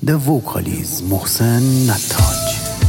The vocalist محسن نتاج.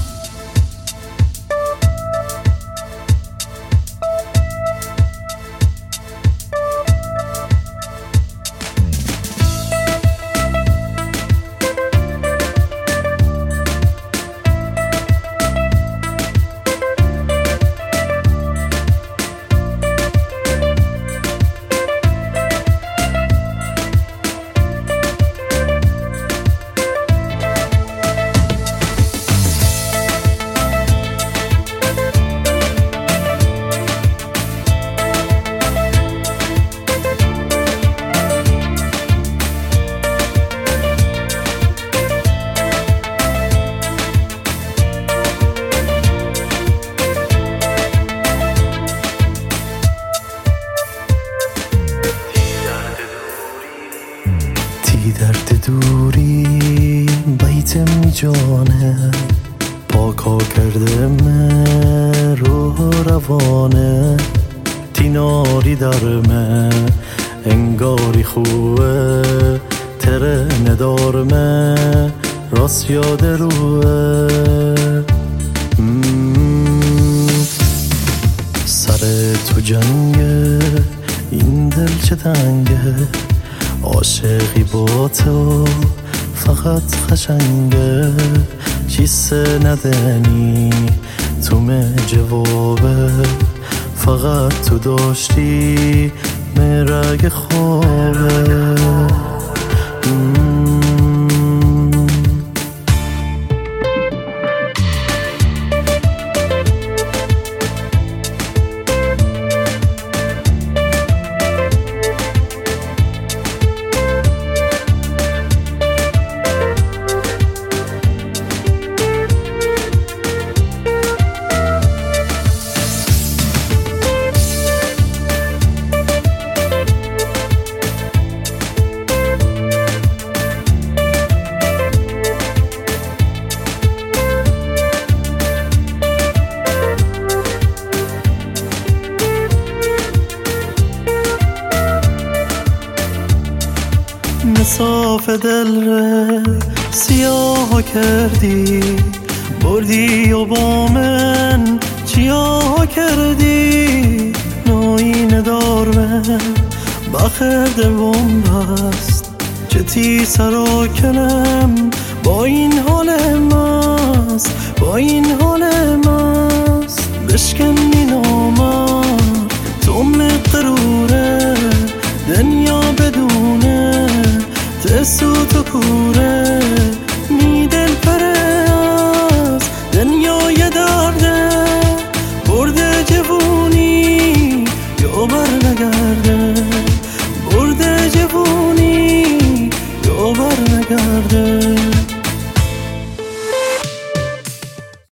درد دوری بیت می جانه پاکا کرده من رو روانه تیناری در من انگاری خوبه تره ندار من راست یاد روه سر تو جنگه این دل چه تنگه عاشقی با تو فقط قشنگه چیسه ندنی تو جوابه فقط تو داشتی مرگ خوابه مساف دل ره سیاه کردی بردی و با من چیا کردی نوی ندار من بخیر دلم بست چتی سرا کنم با این حال ماست با این حال ماست بشکنی نامم تو مقروره دنیا بدونه تسو تو کوره می دل پره از دنیای درده برده جوونی یا بر نگرده برده جوونی یا بر